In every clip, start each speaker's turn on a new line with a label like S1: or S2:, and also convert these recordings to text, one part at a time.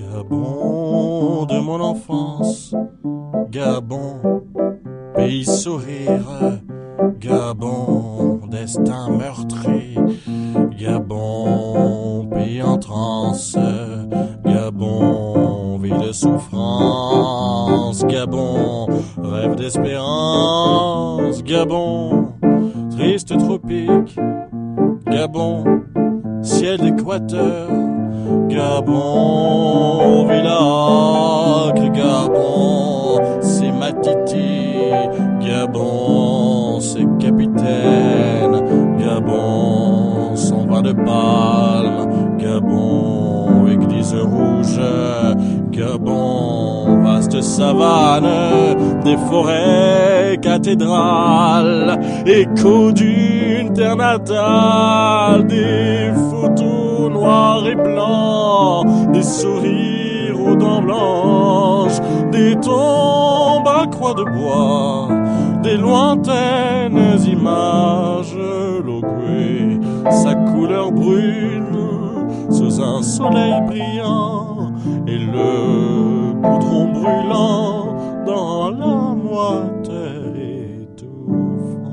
S1: Gabon de mon enfance, Gabon, pays sourire, Gabon, destin meurtri, Gabon, pays en transe, Gabon, vie de souffrance, Gabon, rêve d'espérance, Gabon, triste tropique, Gabon, ciel d'équateur, Gabon, Villacre, Gabon, c'est Matiti, Gabon, c'est Capitaine, Gabon, son vin de palme, Gabon, église rouge, Gabon, vaste savane, des forêts, cathédrales, écho d'une terre natale, des photos noires et blancs, des sourires aux dents blanches, des tombes à croix de bois, des lointaines images, l'Ogooué, sa couleur brune, sous un soleil brillant, et le goudron brûlant dans la moiteur étouffant.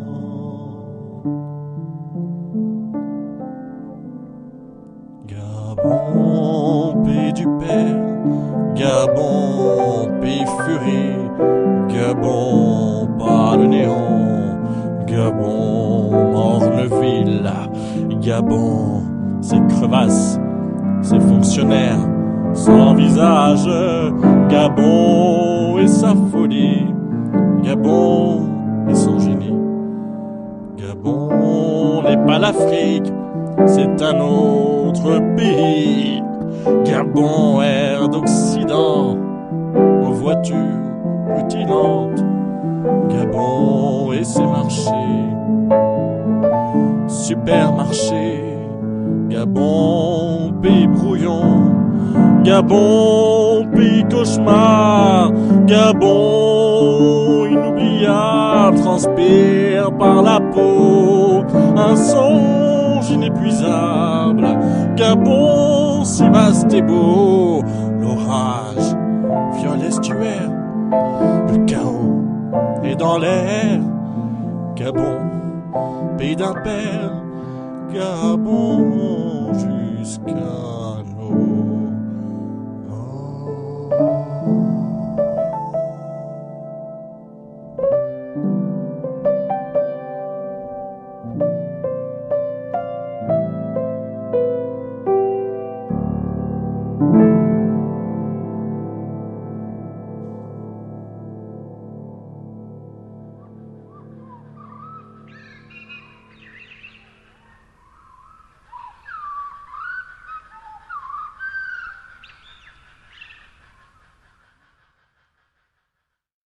S1: Gabon, pays du père, Gabon, pays furie, Gabon, pas le néon, Gabon, Morneville, Gabon, ses crevasses, ses fonctionnaires, sans visage, Gabon et sa folie, Gabon et son génie. Gabon n'est pas l'Afrique, c'est un autre pays. Gabon, air d'Occident, aux voitures rutilantes. Gabon et ses marchés, supermarchés. Gabon, pays brouillon. Gabon, pays cauchemar. Gabon, inoubliable, transpire par la peau un songe inépuisable. Gabon, si vaste et beau, l'orage viole l'estuaire, le chaos est dans l'air. Gabon, pays d'un père, Gabon jusqu'à